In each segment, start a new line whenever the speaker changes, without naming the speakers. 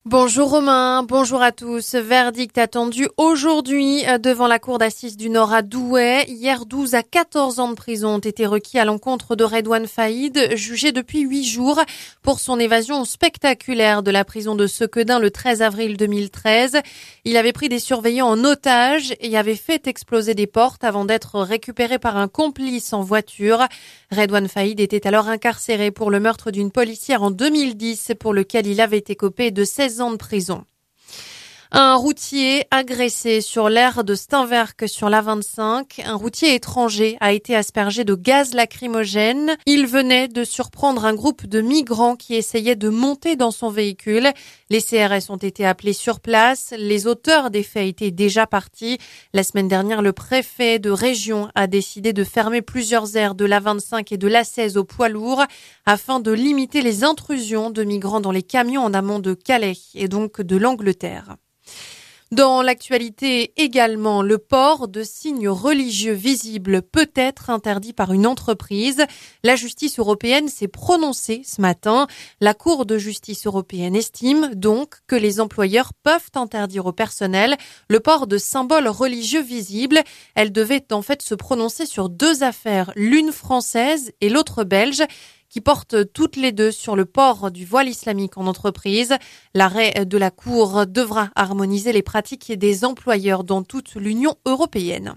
Bonjour Romain, bonjour à tous. Verdict attendu aujourd'hui devant la cour d'assises du Nord à Douai. Hier, 12 à 14 ans de prison ont été requis à l'encontre de Redouane Faïd, jugé depuis 8 jours pour son évasion spectaculaire de la prison de Sequedin le 13 avril 2013. Il avait pris des surveillants en otage et avait fait exploser des portes avant d'être récupéré par un complice en voiture. Redouane Faïd était alors incarcéré pour le meurtre d'une policière en 2010 pour lequel il avait écopé de 16 ans de prison. Un routier agressé sur l'aire de Steenwerck sur l'A25. Un routier étranger a été aspergé de gaz lacrymogène. Il venait de surprendre un groupe de migrants qui essayaient de monter dans son véhicule. Les CRS ont été appelés sur place. Les auteurs des faits étaient déjà partis. La semaine dernière, le préfet de région a décidé de fermer plusieurs aires de l'A25 et de l'A16 aux poids lourds afin de limiter les intrusions de migrants dans les camions en amont de Calais et donc de l'Angleterre. Dans l'actualité également, le port de signes religieux visibles peut être interdit par une entreprise. La justice européenne s'est prononcée ce matin. La Cour de justice européenne estime donc que les employeurs peuvent interdire au personnel le port de symboles religieux visibles. Elle devait en fait se prononcer sur deux affaires, l'une française et l'autre belge, qui portent toutes les deux sur le port du voile islamique en entreprise. L'arrêt de la Cour devra harmoniser les pratiques des employeurs dans toute l'Union européenne.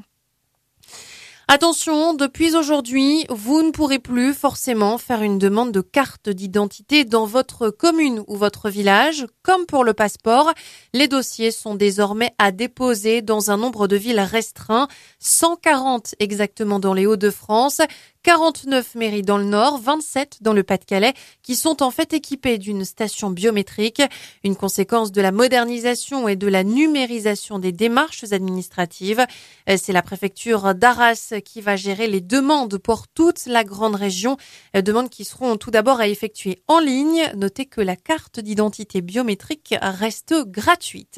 Attention, depuis aujourd'hui, vous ne pourrez plus forcément faire une demande de carte d'identité dans votre commune ou votre village. Comme pour le passeport, les dossiers sont désormais à déposer dans un nombre de villes restreint, 140 exactement dans les Hauts-de-France, 49 mairies dans le Nord, 27 dans le Pas-de-Calais, qui sont en fait équipées d'une station biométrique. Une conséquence de la modernisation et de la numérisation des démarches administratives. C'est la préfecture d'Arras qui va gérer les demandes pour toute la grande région. Demandes qui seront tout d'abord à effectuer en ligne. Notez que la carte d'identité biométrique reste gratuite.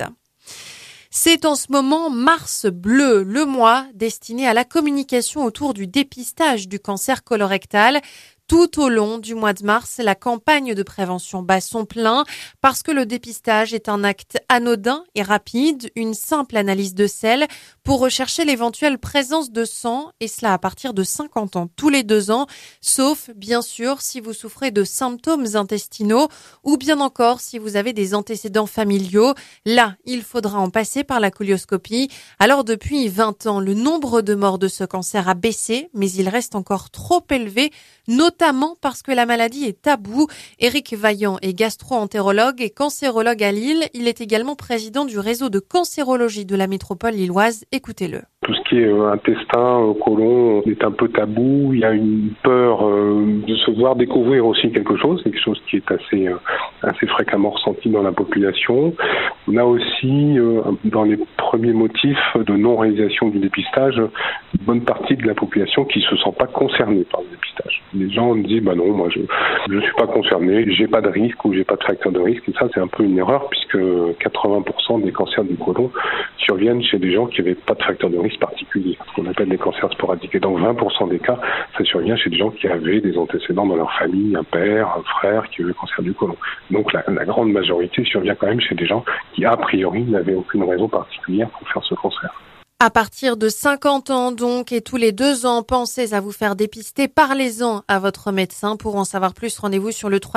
C'est en ce moment Mars Bleu, le mois destiné à la communication autour du dépistage du cancer colorectal. Tout au long du mois de mars, la campagne de prévention bat son plein parce que le dépistage est un acte anodin et rapide, une simple analyse de sel pour rechercher l'éventuelle présence de sang, et cela à partir de 50 ans, tous les 2 ans, sauf bien sûr si vous souffrez de symptômes intestinaux ou bien encore si vous avez des antécédents familiaux. Là, il faudra en passer par la colioscopie. Alors depuis 20 ans, le nombre de morts de ce cancer a baissé, mais il reste encore trop élevé, notamment parce que la maladie est taboue. Éric Vaillant est gastro-entérologue et cancérologue à Lille. Il est également président du réseau de cancérologie de la métropole lilloise. Écoutez-le.
Tout ce qui est intestin, côlon est un peu tabou. Il y a une peur de se voir découvrir aussi quelque chose. C'est quelque chose qui est assez fréquemment ressenti dans la population. On a aussi, dans les premiers motifs de non-réalisation du dépistage, une bonne partie de la population qui se sent pas concernée par le dépistage. Les gens disent, non, moi je suis pas concerné, j'ai pas de risque ou j'ai pas de facteur de risque. Et ça, c'est un peu une erreur puisque 80% des cancers du côlon surviennent chez des gens qui n'avaient pas de facteur de risque particulier, ce qu'on appelle des cancers sporadiques. Et dans 20% des cas, ça survient chez des gens qui avaient des antécédents dans leur famille, un père, un frère qui avait le cancer du côlon. Donc la grande majorité survient quand même chez des gens qui, a priori, n'avaient aucune raison particulière pour faire ce cancer.
À partir de 50 ans donc, et tous les 2 ans, pensez à vous faire dépister. Parlez-en à votre médecin. Pour en savoir plus, rendez-vous sur le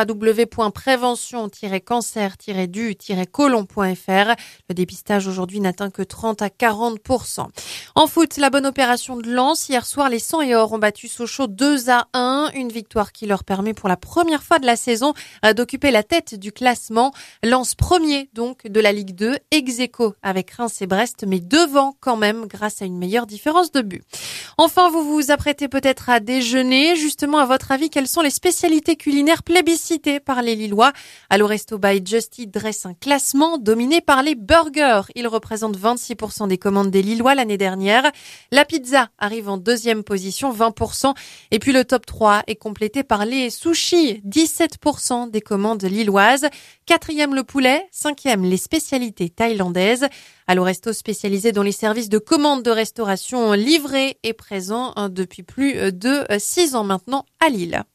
www.prévention-cancer-du-colon.fr. Le dépistage aujourd'hui n'atteint que 30 à 40%. En foot, la bonne opération de Lens. Hier soir, les 100 et or ont battu Sochaux 2-1. Une victoire qui leur permet pour la première fois de la saison d'occuper la tête du classement. Lens premier donc de la Ligue 2, ex-aequo avec Reims et Brest, mais devant quand même grâce à une meilleure différence de but. Enfin, vous vous apprêtez peut-être à déjeuner. Justement, à votre avis, quelles sont les spécialités culinaires plébiscitées par les Lillois? Allo Resto by Just Eat dresse un classement dominé par les burgers. Ils représentent 26% des commandes des Lillois l'année dernière. La pizza arrive en deuxième position, 20%. Et puis le top 3 est complété par les sushis, 17% des commandes lilloises. Quatrième le poulet, cinquième les spécialités thaïlandaises. Allo Resto, spécialisé dans les services de commande de restauration livrée, est présent depuis plus de 6 ans maintenant à Lille.